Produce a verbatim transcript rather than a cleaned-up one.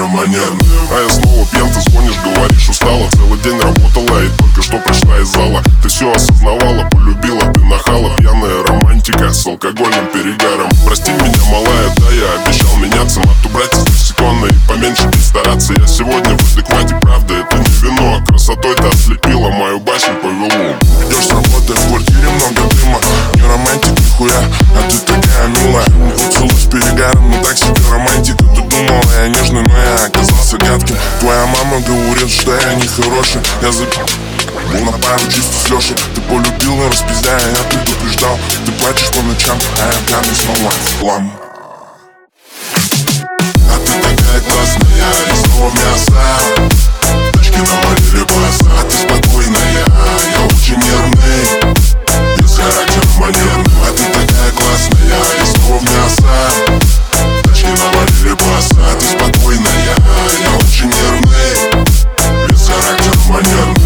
характера манерный. А я снова пьян, ты звонишь, говоришь, устала. Целый день работала и только что пришла из зала. Ты все осознавала, полюбила, ты нахала. Пьяная романтика с алкогольным перегаром. Прости меня, малая, да, я обещал меняться. Мату брать из лексикона и поменьше не стараться. Я сегодня в адеквате, правда, это не вино. А красотой ты ослепила, мою башню повело. Идешь с работы, в квартире много дыма. Не романтик нихуя, а ты такая милая. Поцелуй с перегаром, но так себе романтика. Ты думала, я нежный, но я оказался гадким. Твоя мама говорит, что я нехороший. Я запил на пару чисто с Лешей. Ты полюбила, распиздяя, я предупреждал. Ты плачешь по ночам, а я пьяный снова в хлам. А ты такая классная, и снова мясо. Тачки навалили баса, а ты спокойная, я очень нервный, без характера манерный. А ты такая классная, и снова мясо. Тачки навалили баса, а ты спокойная, я очень нервный, без характера манерный.